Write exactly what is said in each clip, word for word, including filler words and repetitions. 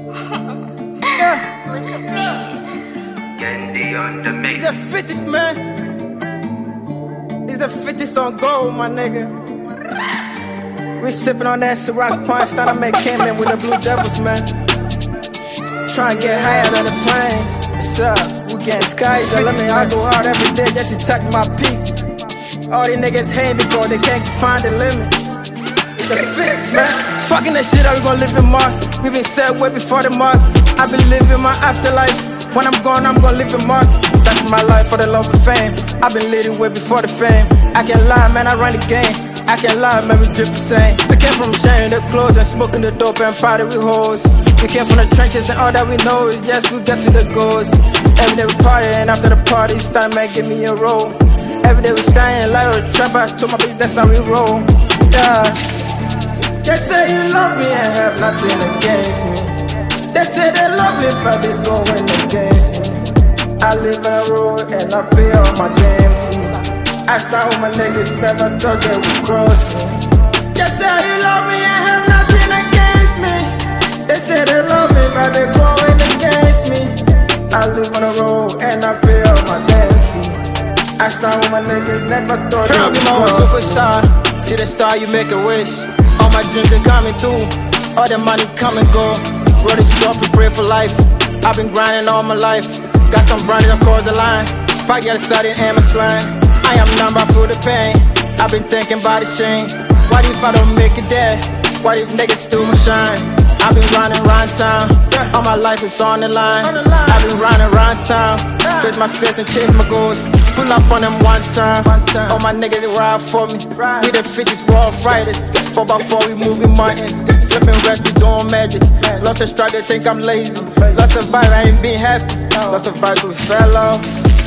Yeah. Look at me. Candy on the mix. It's the fittest, man. It's the fittest on gold, my nigga. We sippin' on that Ciroc punch, tryna make came in with the Blue Devils, man. Tryna get higher than the planes. What's up? We getting skies, let me I go hard every day just to touch my peak. All these niggas hate because they can't find the limit. It's the fittest, man. Fucking that shit up, we gon' live in Mark. We been set way before the mark. I been living my afterlife. When I'm gone, I'm gon' live in Mark. Sacrifice my life for the love of fame. I been living way before the fame. I can't lie, man, I run the game. I can't lie, man, we drip the same. We came from sharing the clothes and smoking the dope and party with hoes. We came from the trenches and all that we know is just we get to the goals. Every day we party and after the party, start man, give me a roll. Every day we staying like a trap. I told my bitch that's how we roll. Yeah. Just say you love me and have nothing against me. They say they love me but they going against me. I live in a road and I pay all my damn fee. I start with my niggas, never thought they would cross me. Just say you love me and have nothing against me. They say they love me but they going against me. I live on the road and I pay all my damn fee. I start with my niggas, never thought they would cross me. Superstar, see the star, you make a wish. All my dreams they coming through, all the money come and go. Roll this stuff and pray for life. I've been grinding all my life. Got some branding across the line. Fight the other side in Emma slang. I am numb, I feel the pain. I've been thinking about the shame. What if I don't make it there? What if niggas steal my shine? I've been running around town. All my life is on the line. I've been running around town. Face my fears and chase my goals. Pull up on them one time. All my niggas they ride for me. We the fittest world fighters. four by four we moving mountains. Flipping rest, we doing magic. Lost the strike, they think I'm lazy. Lost the vibe, I ain't been happy. Lost the vibe, we fell off.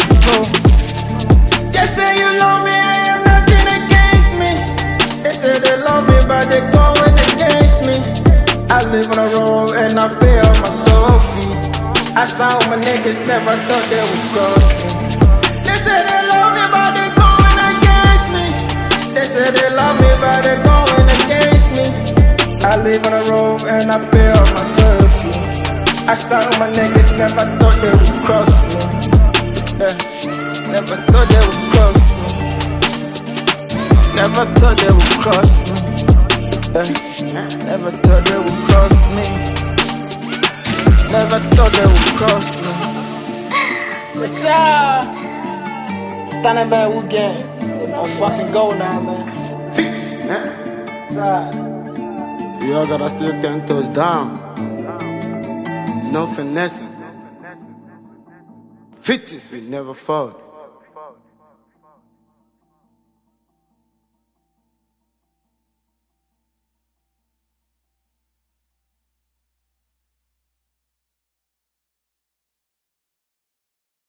They say you love me, I have nothing against me. They say they love me, but they going against me. I live on the road and I pay all my toll fee. I start with my niggas, never thought they would cross me. They say they love me, but they going against me. They say they love me, but they going against me. I live on the road and I pay all my toll fee. I start with my niggas, never thought they would cross me. Yeah. Never thought they would cross me. Never thought they would cross me. Yeah. Never thought they would cross me. Never thought they would cross me. What's up? Tana man, we gang. I'm fucking go now, man. Fifty, man. We all gotta still ten toes down. No finessing. Fifties, we never fought.